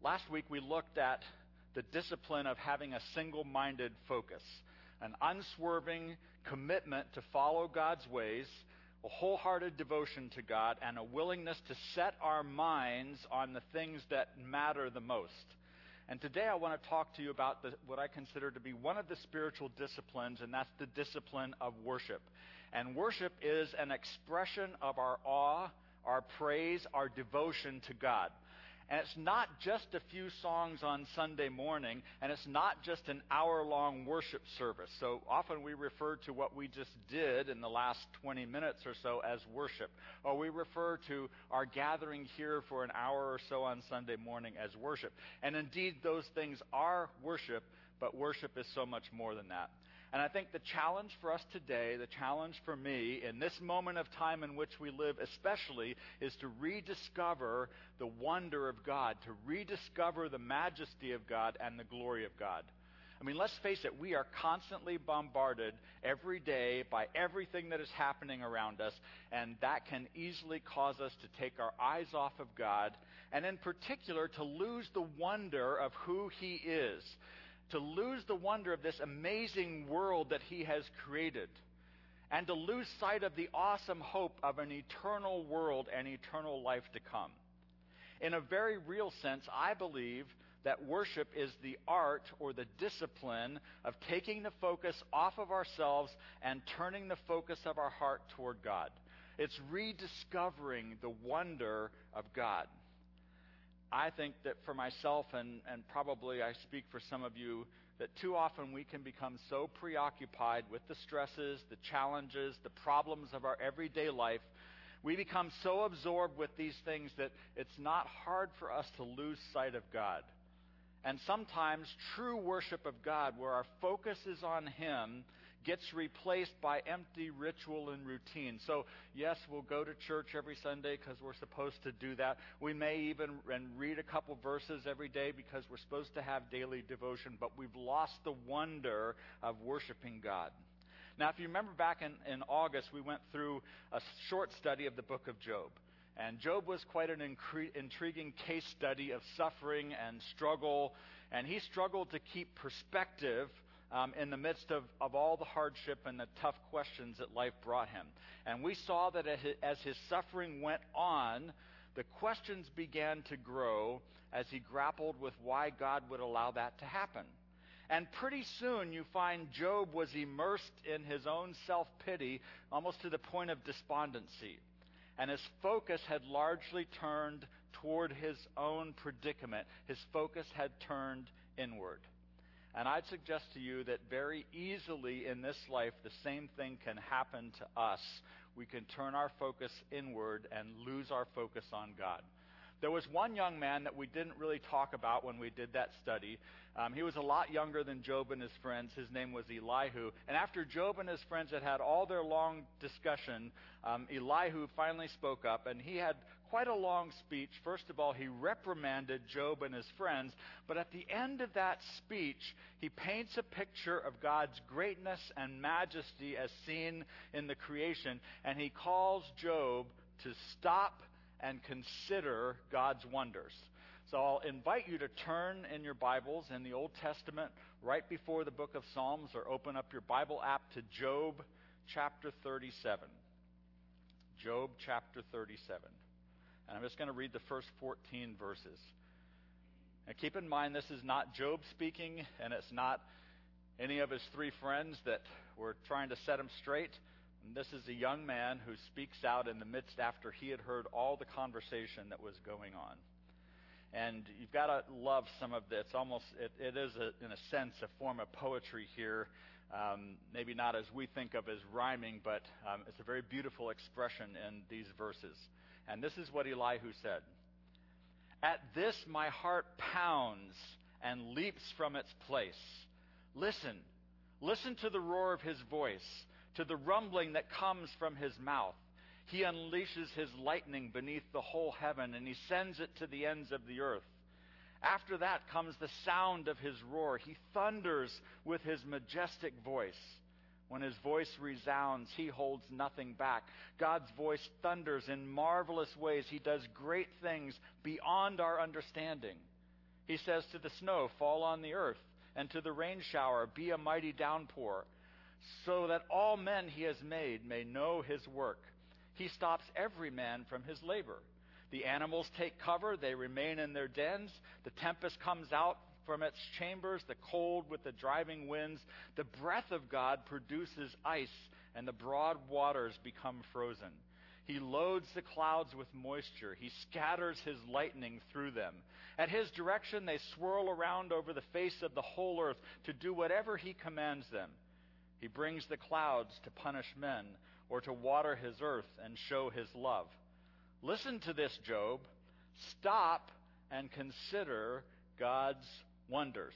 Last week we looked at the discipline of having a single-minded focus, an unswerving commitment to follow God's ways, a wholehearted devotion to God, and a willingness to set our minds on the things that matter the most. And today I want to talk to you about what I consider to be one of the spiritual disciplines, and that's the discipline of worship. And worship is an expression of our awe, our praise, our devotion to God. And it's not just a few songs on Sunday morning, and it's not just an hour-long worship service. So often we refer to what we just did in the last 20 minutes or so as worship. Or we refer to our gathering here for an hour or so on Sunday morning as worship. And indeed, those things are worship, but worship is so much more than that. And I think the challenge for us today, the challenge for me in this moment of time in which we live especially, is to rediscover the wonder of God, to rediscover the majesty of God and the glory of God. I mean, let's face it, we are constantly bombarded every day by everything that is happening around us, and that can easily cause us to take our eyes off of God, and in particular to lose the wonder of who He is. To lose the wonder of this amazing world that He has created, and to lose sight of the awesome hope of an eternal world and eternal life to come. In a very real sense, I believe that worship is the art or the discipline of taking the focus off of ourselves and turning the focus of our heart toward God. It's rediscovering the wonder of God. I think that for myself, and probably I speak for some of you, that too often we can become so preoccupied with the stresses, the challenges, the problems of our everyday life. We become so absorbed with these things that it's not hard for us to lose sight of God. And sometimes true worship of God, where our focus is on Him, gets replaced by empty ritual and routine. So, yes, we'll go to church every Sunday because we're supposed to do that. We may even read a couple verses every day because we're supposed to have daily devotion, but we've lost the wonder of worshiping God. Now, if you remember back in August, we went through a short study of the book of Job. And Job was quite an intriguing case study of suffering and struggle. And he struggled to keep perspective in the midst of all the hardship and the tough questions that life brought him. And we saw that as his suffering went on, the questions began to grow as he grappled with why God would allow that to happen. And pretty soon you find Job was immersed in his own self-pity, almost to the point of despondency. And his focus had largely turned toward his own predicament. His focus had turned inward. And I'd suggest to you that very easily in this life, the same thing can happen to us. We can turn our focus inward and lose our focus on God. There was one young man that we didn't really talk about when we did that study. He was a lot younger than Job and his friends. His name was Elihu. And after Job and his friends had all their long discussion, Elihu finally spoke up, and he had quite a long speech. First of all, he reprimanded Job and his friends, but at the end of that speech, he paints a picture of God's greatness and majesty as seen in the creation, and he calls Job to stop and consider God's wonders. So I'll invite you to turn in your Bibles in the Old Testament right before the book of Psalms, or open up your Bible app to Job chapter 37. Job chapter 37. And I'm just going to read the first 14 verses. And keep in mind, this is not Job speaking, and it's not any of his three friends that were trying to set him straight. And this is a young man who speaks out in the midst after he had heard all the conversation that was going on. And you've got to love some of this. It is, in a sense, a form of poetry here. Maybe not as we think of as rhyming, but it's a very beautiful expression in these verses. And this is what Elihu said. At this my heart pounds and leaps from its place. Listen to the roar of his voice, to the rumbling that comes from his mouth. He unleashes his lightning beneath the whole heaven, and he sends it to the ends of the earth. After that comes the sound of his roar. He thunders with his majestic voice. When his voice resounds, he holds nothing back. God's voice thunders in marvelous ways. He does great things beyond our understanding. He says to the snow, fall on the earth, and to the rain shower, be a mighty downpour, so that all men he has made may know his work. He stops every man from his labor. The animals take cover, they remain in their dens. The tempest comes out from its chambers, the cold with the driving winds. The breath of God produces ice, and the broad waters become frozen. He loads the clouds with moisture. He scatters his lightning through them. At his direction, they swirl around over the face of the whole earth to do whatever he commands them. He brings the clouds to punish men, or to water his earth and show his love. Listen to this, Job. Stop and consider God's wonders.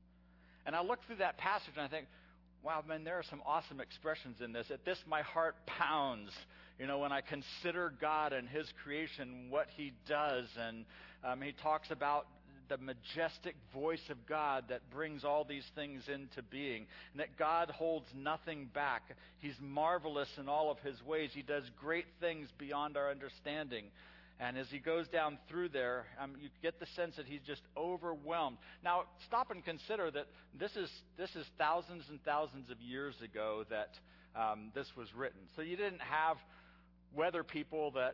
And I look through that passage and I think, wow, man, there are some awesome expressions in this. At this, my heart pounds. When I consider God and his creation, what he does. And he talks about the majestic voice of God that brings all these things into being, and that God holds nothing back. He's marvelous in all of his ways. He does great things beyond our understanding. And as he goes down through there, you get the sense that he's just overwhelmed. Now, stop and consider that this is thousands and thousands of years ago that this was written. So you didn't have weather people that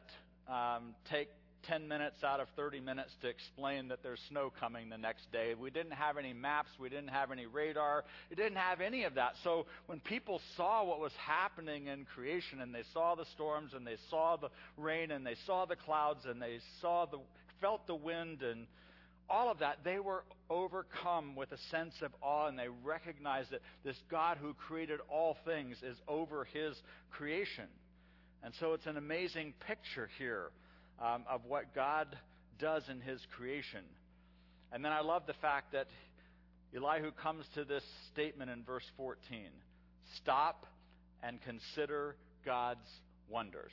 take 10 minutes out of 30 minutes to explain that there's snow coming the next day. We didn't have any maps. We didn't have any radar. It didn't have any of that. So when people saw what was happening in creation, and they saw the storms, and they saw the rain, and they saw the clouds, and they felt the wind, and all of that, they were overcome with a sense of awe, and they recognized that this God who created all things is over his creation. And so it's an amazing picture here of what God does in his creation. And then I love the fact that Elihu comes to this statement in verse 14. Stop and consider God's wonders.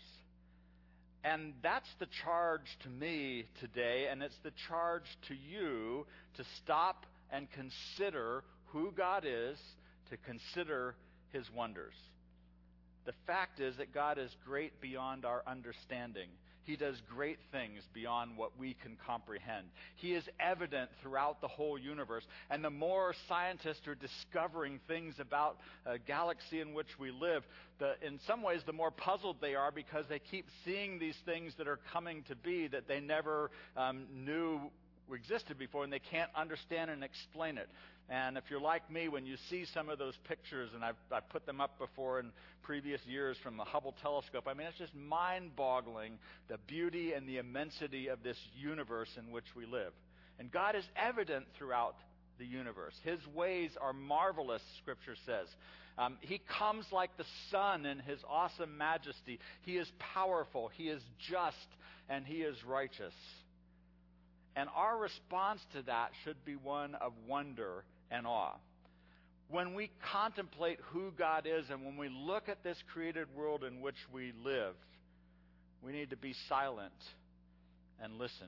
And that's the charge to me today, and it's the charge to you to stop and consider who God is, to consider his wonders. The fact is that God is great beyond our understanding. He does great things beyond what we can comprehend. He is evident throughout the whole universe. And the more scientists are discovering things about a galaxy in which we live, in some ways the more puzzled they are, because they keep seeing these things that are coming to be that they never knew existed before, and they can't understand and explain it. And if you're like me, when you see some of those pictures, and I've put them up before in previous years from the Hubble telescope, I mean, it's just mind-boggling, the beauty and the immensity of this universe in which we live. And God is evident throughout the universe. His ways are marvelous, Scripture says. He comes like the sun in his awesome majesty. He is powerful, he is just, and he is righteous. And our response to that should be one of wonder and awe. When we contemplate who God is, and when we look at this created world in which we live, we need to be silent and listen.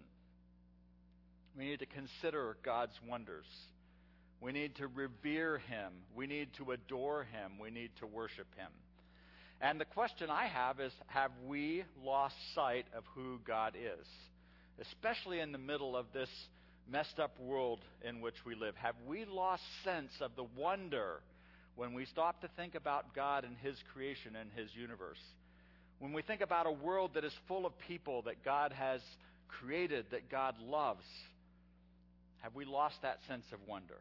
We need to consider God's wonders. We need to revere him. We need to adore him. We need to worship him. And the question I have is, have we lost sight of who God is? Especially in the middle of this messed up world in which we live. Have we lost sense of the wonder when we stop to think about God and his creation and his universe? When we think about a world that is full of people that God has created, that God loves, have we lost that sense of wonder?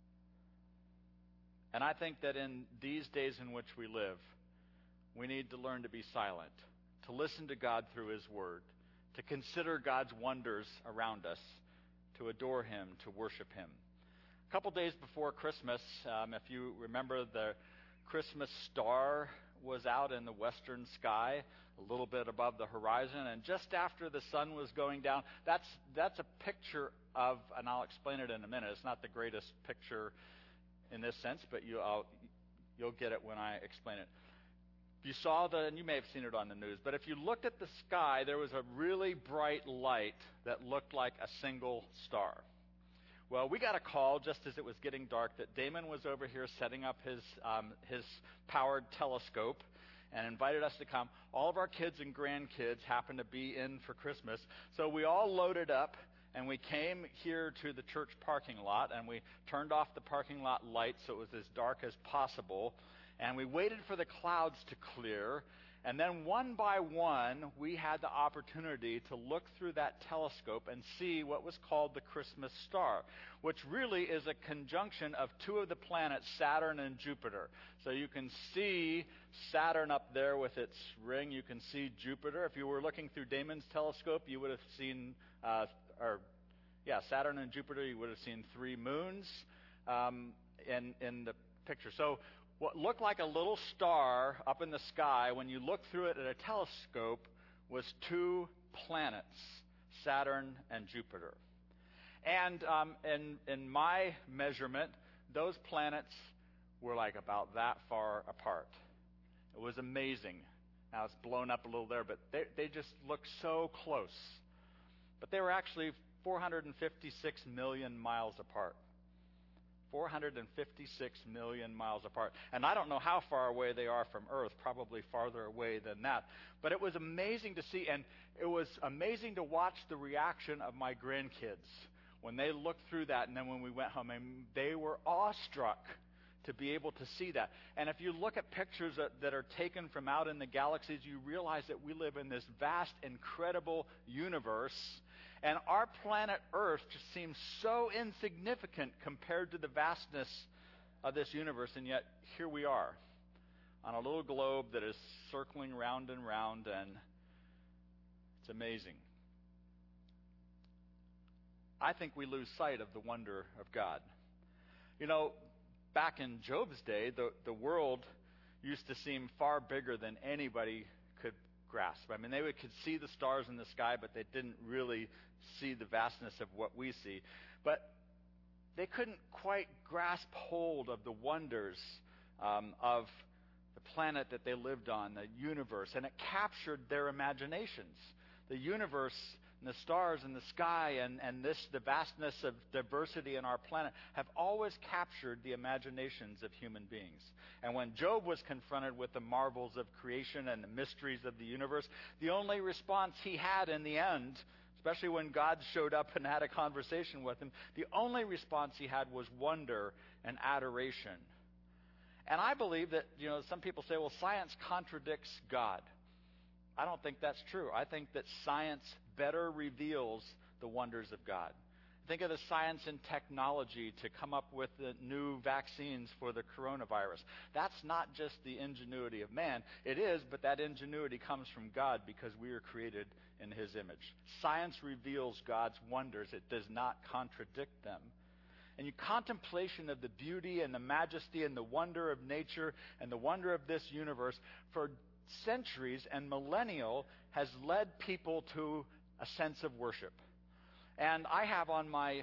And I think that in these days in which we live, we need to learn to be silent, to listen to God through his word, to consider God's wonders around us, to adore him, to worship him. A couple days before Christmas, if you remember, the Christmas star was out in the western sky, a little bit above the horizon, and just after the sun was going down, that's a picture of, and I'll explain it in a minute. It's not the greatest picture in this sense, but you'll get it when I explain it. You saw and you may have seen it on the news, but if you looked at the sky, there was a really bright light that looked like a single star. Well, we got a call just as it was getting dark that Damon was over here setting up his powered telescope and invited us to come. All of our kids and grandkids happened to be in for Christmas, so we all loaded up and we came here to the church parking lot, and we turned off the parking lot lights so it was as dark as possible, and we waited for the clouds to clear, and then one by one, we had the opportunity to look through that telescope and see what was called the Christmas star, which really is a conjunction of two of the planets, Saturn and Jupiter. So you can see Saturn up there with its ring. You can see Jupiter. If you were looking through Damon's telescope, you would have seen, Saturn and Jupiter. You would have seen three moons in the picture. So what looked like a little star up in the sky, when you looked through it at a telescope, was two planets, Saturn and Jupiter. And in my measurement, those planets were like about that far apart. It was amazing. Now it's blown up a little there, but they just look so close. But they were actually 456 million miles apart. 456 million miles apart. And I don't know how far away they are from Earth, probably farther away than that. But it was amazing to see, and it was amazing to watch the reaction of my grandkids when they looked through that, and then when we went home, and they were awestruck to be able to see that. And if you look at pictures that are taken from out in the galaxies, you realize that we live in this vast, incredible universe, and our planet Earth just seems so insignificant compared to the vastness of this universe, and yet here we are on a little globe that is circling round and round, and it's amazing. I think we lose sight of the wonder of God. You know, back in Job's day, the world used to seem far bigger than anybody could grasp. I mean, they could see the stars in the sky, but they didn't really see the vastness of what we see. But they couldn't quite grasp hold of the wonders of the planet that they lived on, the universe, and it captured their imaginations. The universe and the stars in the sky and the vastness of diversity in our planet have always captured the imaginations of human beings. And when Job was confronted with the marvels of creation and the mysteries of the universe, the only response he had in the end, especially when God showed up and had a conversation with him, the only response he had was wonder and adoration. And I believe that, some people say, well, science contradicts God. I don't think that's true. I think that science better reveals the wonders of God. Think of the science and technology to come up with the new vaccines for the coronavirus. That's not just the ingenuity of man. It is, but that ingenuity comes from God because we are created in His image. Science reveals God's wonders. It does not contradict them. And your contemplation of the beauty and the majesty and the wonder of nature and the wonder of this universe for centuries and millennial has led people to a sense of worship. And I have on my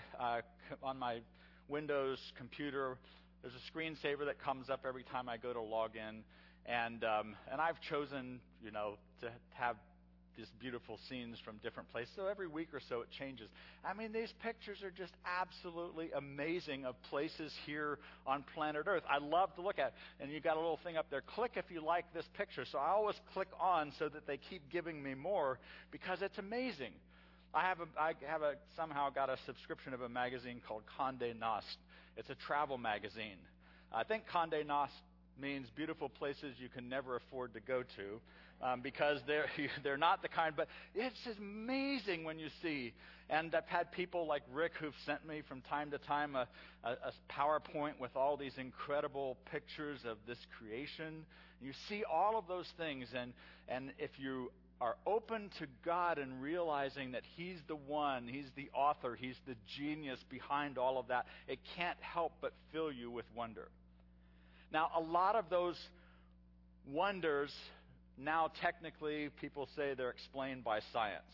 Windows computer, there's a screensaver that comes up every time I go to log in, and I've chosen to have these beautiful scenes from different places. So every week or so it changes. I mean, these pictures are just absolutely amazing of places here on planet Earth. I love to look at it. And you got a little thing up there. Click if you like this picture. So I always click on so that they keep giving me more because it's amazing. I somehow got a subscription of a magazine called Condé Nast. It's a travel magazine. I think Condé Nast means beautiful places you can never afford to go to. Because they're not the kind, but it's amazing when you see. And I've had people like Rick who've sent me from time to time a PowerPoint with all these incredible pictures of this creation. You see all of those things, and if you are open to God and realizing that He's the one, He's the author, He's the genius behind all of that, it can't help but fill you with wonder. Now, a lot of those wonders, now technically people say they're explained by science.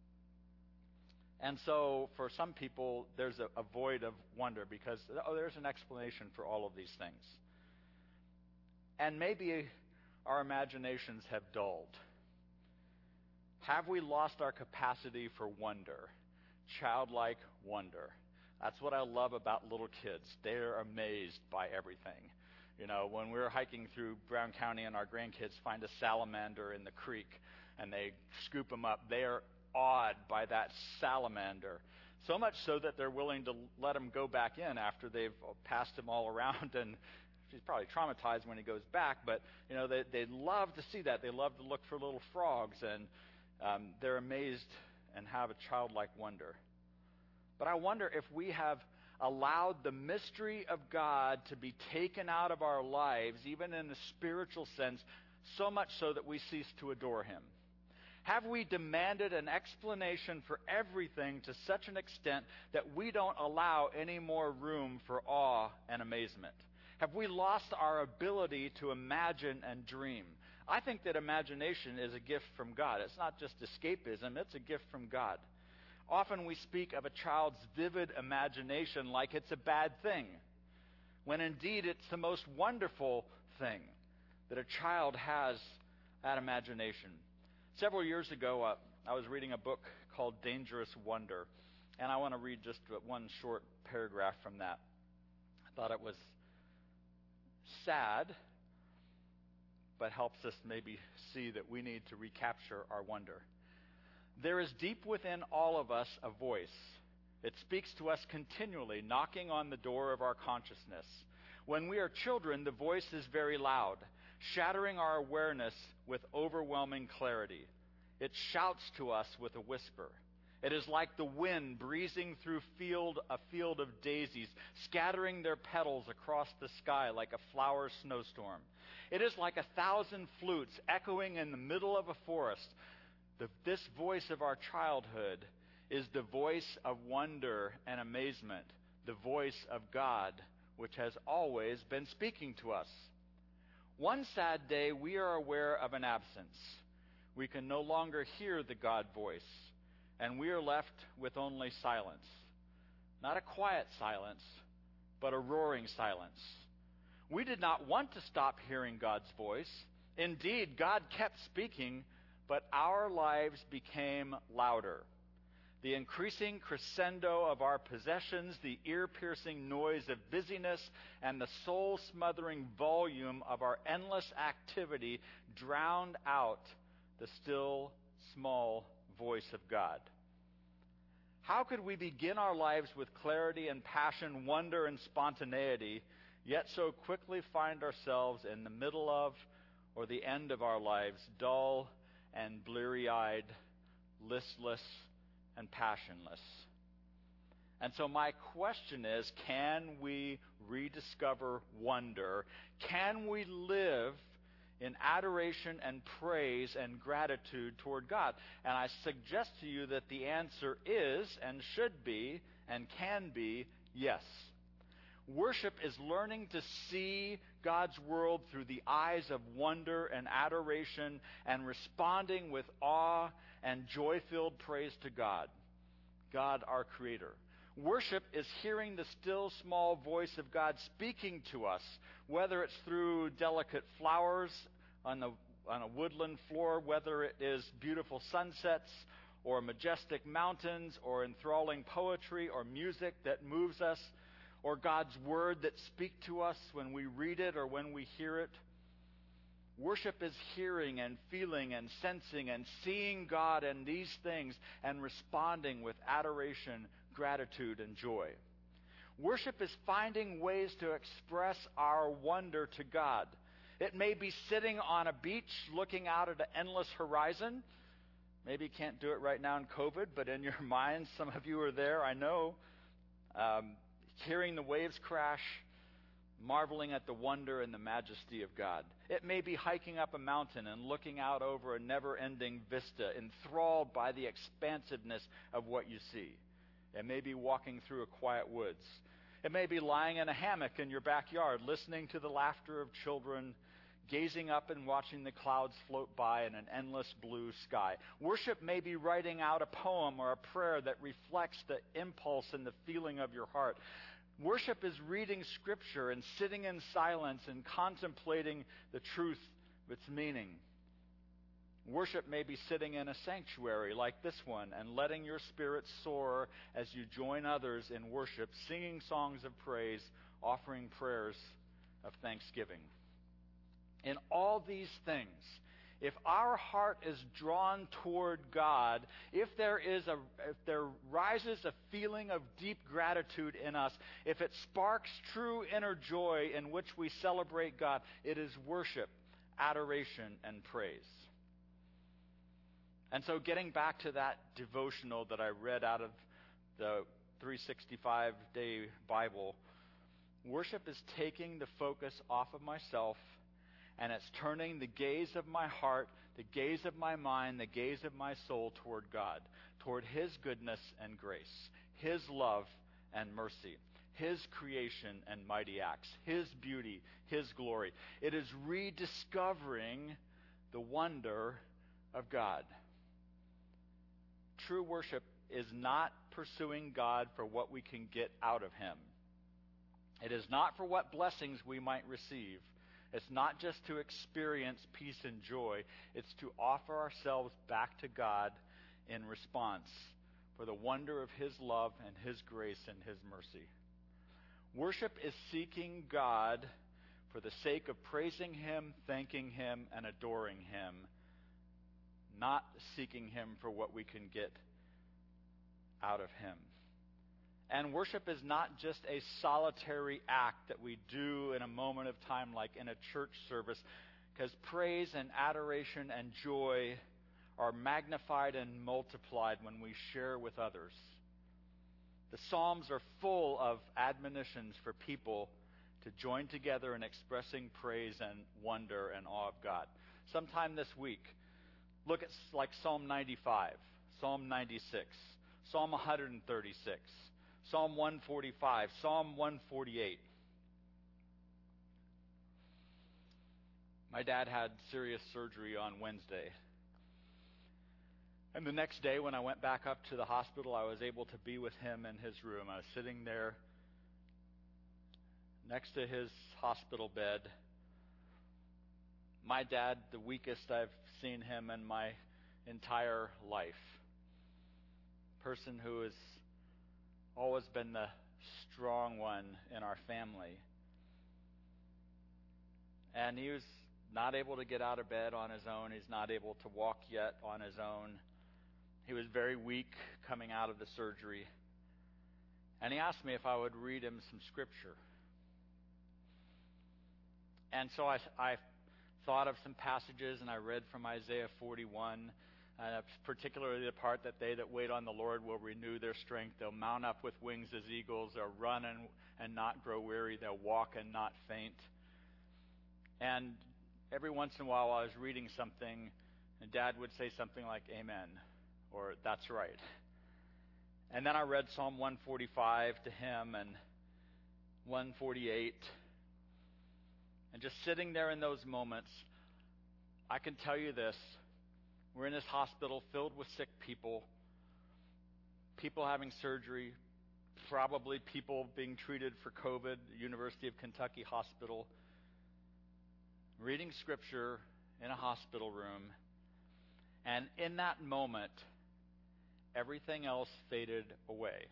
And so for some people there's a void of wonder because there's an explanation for all of these things. And maybe our imaginations have dulled. Have we lost our capacity for wonder? Childlike wonder. That's what I love about little kids. They're amazed by everything. When we're hiking through Brown County and our grandkids find a salamander in the creek and they scoop them up, they are awed by that salamander. So much so that they're willing to let him go back in after they've passed him all around, and he's probably traumatized when he goes back, but they love to see that. They love to look for little frogs, and they're amazed and have a childlike wonder. But I wonder if we have allowed the mystery of God to be taken out of our lives, even in a spiritual sense, so much so that we cease to adore him. Have we demanded an explanation for everything to such an extent that we don't allow any more room for awe and amazement? Have we lost our ability to imagine and dream? I think that imagination is a gift from God. It's not just escapism, it's a gift from God. Often we speak of a child's vivid imagination like it's a bad thing, when indeed it's the most wonderful thing that a child has, that imagination. Several years ago, I was reading a book called Dangerous Wonder, and I want to read just one short paragraph from that. I thought it was sad, but helps us maybe see that we need to recapture our wonder. There is deep within all of us a voice. It speaks to us continually, knocking on the door of our consciousness. When we are children, the voice is very loud, shattering our awareness with overwhelming clarity. It shouts to us with a whisper. It is like the wind breezing through a field of daisies, scattering their petals across the sky like a flower snowstorm. It is like 1,000 flutes echoing in the middle of a forest. This voice of our childhood is the voice of wonder and amazement, the voice of God, which has always been speaking to us. One sad day, we are aware of an absence. We can no longer hear the God voice, and we are left with only silence. Not a quiet silence, but a roaring silence. We did not want to stop hearing God's voice. Indeed, God kept speaking, but our lives became louder. The increasing crescendo of our possessions, the ear-piercing noise of busyness, and the soul-smothering volume of our endless activity drowned out the still, small voice of God. How could we begin our lives with clarity and passion, wonder and spontaneity, yet so quickly find ourselves in the middle of or the end of our lives, dull and bleary-eyed, listless and passionless? And so my question is, can we rediscover wonder? Can we live in adoration and praise and gratitude toward God? And I suggest to you that the answer is and should be and can be yes. Worship is learning to see God's world through the eyes of wonder and adoration and responding with awe and joy-filled praise to God, God our Creator. Worship is hearing the still small voice of God speaking to us, whether it's through delicate flowers on a woodland floor, whether it is beautiful sunsets or majestic mountains or enthralling poetry or music that moves us, or God's Word that speaks to us when we read it or when we hear it. Worship is hearing and feeling and sensing and seeing God in these things and responding with adoration, gratitude, and joy. Worship is finding ways to express our wonder to God. It may be sitting on a beach looking out at an endless horizon. Maybe you can't do it right now in COVID, but in your mind, some of you are there, I know. Hearing the waves crash, marveling at the wonder and the majesty of God. It may be hiking up a mountain and looking out over a never-ending vista, enthralled by the expansiveness of what you see. It may be walking through a quiet woods. It may be lying in a hammock in your backyard, listening to the laughter of children, gazing up and watching the clouds float by in an endless blue sky. Worship may be writing out a poem or a prayer that reflects the impulse and the feeling of your heart. Worship is reading Scripture and sitting in silence and contemplating the truth of its meaning. Worship may be sitting in a sanctuary like this one and letting your spirit soar as you join others in worship, singing songs of praise, offering prayers of thanksgiving. In all these things, if our heart is drawn toward God, if there rises a feeling of deep gratitude in us, if it sparks true inner joy in which we celebrate God, it is worship, adoration, and praise. And so getting back to that devotional that I read out of the 365-day Bible, worship is taking the focus off of myself, and it's turning the gaze of my heart, the gaze of my mind, the gaze of my soul toward God, toward His goodness and grace, His love and mercy, His creation and mighty acts, His beauty, His glory. It is rediscovering the wonder of God. True worship is not pursuing God for what we can get out of Him. It is not for what blessings we might receive. It's not just to experience peace and joy. It's to offer ourselves back to God in response for the wonder of His love and His grace and His mercy. Worship is seeking God for the sake of praising Him, thanking Him, and adoring Him, not seeking Him for what we can get out of Him. And worship is not just a solitary act that we do in a moment of time like in a church service, because praise and adoration and joy are magnified and multiplied when we share with others. The Psalms are full of admonitions for people to join together in expressing praise and wonder and awe of God. Sometime this week, look at like Psalm 95, Psalm 96, Psalm 136, Psalm 145, Psalm 148. My dad had serious surgery on Wednesday. And the next day when I went back up to the hospital, I was able to be with him in his room. I was sitting there next to his hospital bed. My dad, the weakest I've seen him in my entire life. Person who has always been the strong one in our family. And he was not able to get out of bed on his own. He's not able to walk yet on his own. He was very weak coming out of the surgery. And he asked me if I would read him some scripture. And so I thought of some passages, and I read from Isaiah 41, particularly the part that they that wait on the Lord will renew their strength. They'll mount up with wings as eagles. They'll run and not grow weary. They'll walk and not faint. And every once in a while I was reading something, and Dad would say something like, "Amen," or "That's right." And then I read Psalm 145 to him and 148. And just sitting there in those moments, I can tell you this. We're in this hospital filled with sick people, people having surgery, probably people being treated for COVID, University of Kentucky Hospital, reading scripture in a hospital room. And in that moment, everything else faded away.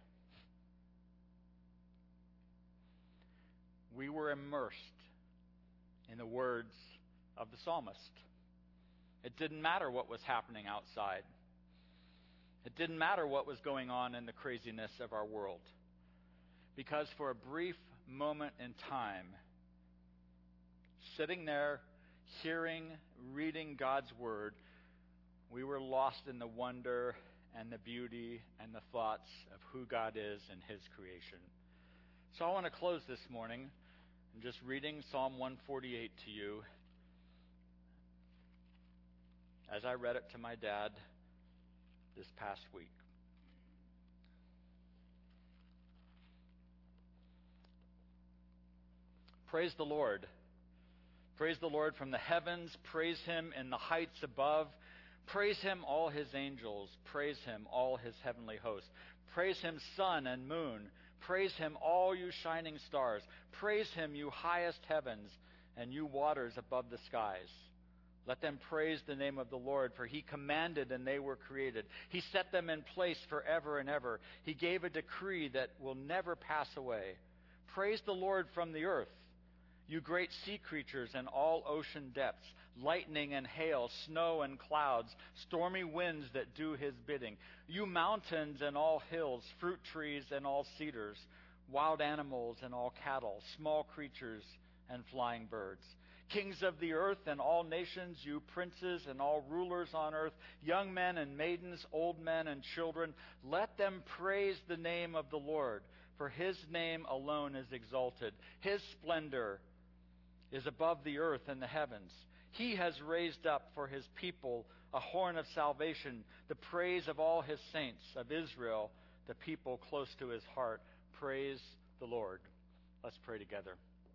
We were immersed in the words of the psalmist. It didn't matter what was happening outside. It didn't matter what was going on in the craziness of our world. Because for a brief moment in time, sitting there, hearing, reading God's Word, we were lost in the wonder and the beauty and the thoughts of who God is and His creation. So I want to close this morning and just reading Psalm 148 to you as I read it to my dad this past week. Praise the Lord. Praise the Lord from the heavens. Praise Him in the heights above. Praise Him, all His angels. Praise Him, all His heavenly hosts. Praise Him, sun and moon. Praise Him, all you shining stars. Praise Him, you highest heavens, and you waters above the skies. Let them praise the name of the Lord, for He commanded and they were created. He set them in place forever and ever. He gave a decree that will never pass away. Praise the Lord from the earth, you great sea creatures and all ocean depths. lightning and hail, snow and clouds, stormy winds that do his bidding. You mountains and all hills, fruit trees and all cedars, wild animals and all cattle, small creatures and flying birds. Kings of the earth and all nations, you princes and all rulers on earth, young men and maidens, old men and children, let them praise the name of the Lord, for his name alone is exalted. His splendor is above the earth and the heavens. He has raised up for his people a horn of salvation, the praise of all his saints, of Israel, the people close to his heart. Praise the Lord. Let's pray together.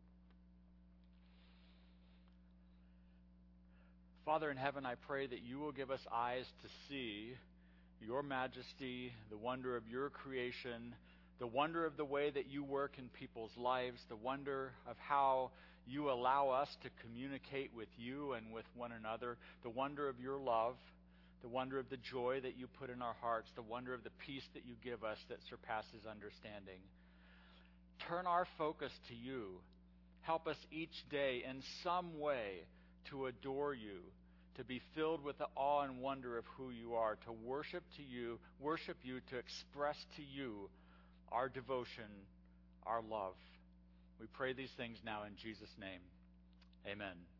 Father in heaven, I pray that you will give us eyes to see your majesty, the wonder of your creation, the wonder of the way that you work in people's lives, the wonder of how you allow us to communicate with you and with one another, the wonder of your love, the wonder of the joy that you put in our hearts, the wonder of the peace that you give us that surpasses understanding. Turn our focus to you. Help us each day in some way to adore you, to be filled with the awe and wonder of who you are, to worship you, to express to you our devotion, our love. We pray these things now in Jesus' name. Amen.